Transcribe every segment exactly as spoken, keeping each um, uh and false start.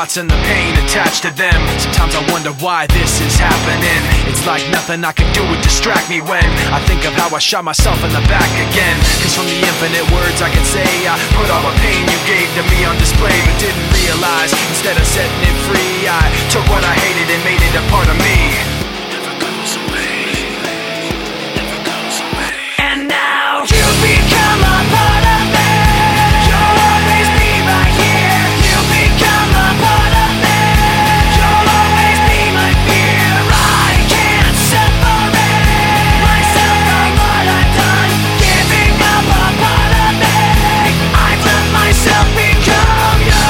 thoughts and the pain attached to them. Sometimes I wonder why this is happening. It's like nothing I can do would distract me when I think of how I shot myself in the back again. Cause from the infinite words I can say, I put all the pain you gave to me on display, but didn't realize instead of setting it free, I took what I hated and made it a part of me. Never goes away, never goes away. And now you become a part of me. You'll always be right here. You become a part of me. You'll always be my fear. I can't separate myself from what I've done. Giving up a part of me. I've let myself become you.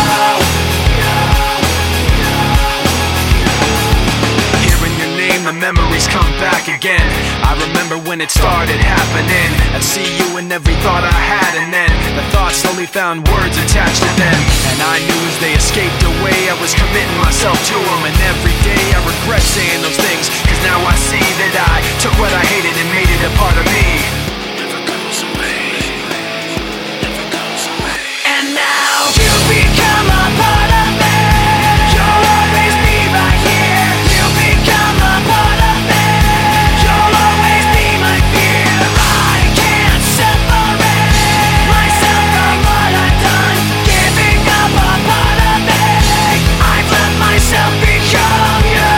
Hearing your name, the memories come back again. I remember when it started happening. I'd see you in every thought I had, and then the thoughts slowly found words attached to them. And I knew as they escaped away, I was committing myself to them. And every day I regret saying those things, cause now I see that I took what I hated and made it a part of me. Never goes away, never goes away. And now you become a part of me. You'll always be right here. You become a part of me. You'll always be my fear. I can't separate myself from what I've done. Giving up a part of me. I've let myself become you.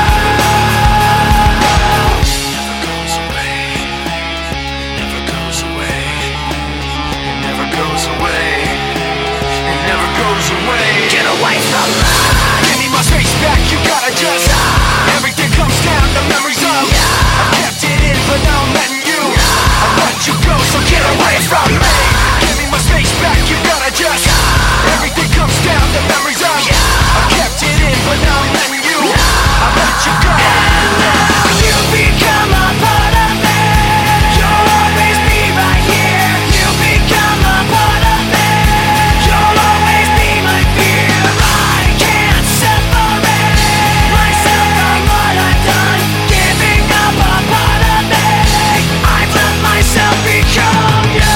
Never goes away, never goes away. It never goes away, it never goes away. Get away from me. Give me my space back, you gotta just everything comes down to memories of I kept it in, but now I'm letting you I let you go, so get away from me. Give me my space back, you gotta just everything comes down to memories of I kept it in, but now I'm letting you I let you go. You become a part of me. You'll always be right here. You become a part of me. You'll always be my fear. I can't separate myself from what I've done. Giving up a part of me. I've let myself become you.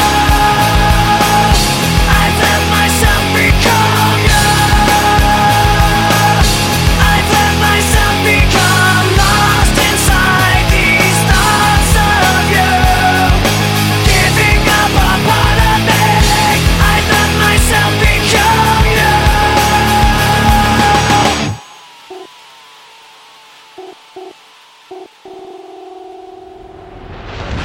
I've let myself become you. I've let myself become lost inside these thoughts of you. Giving up a part of me. I've let myself become you.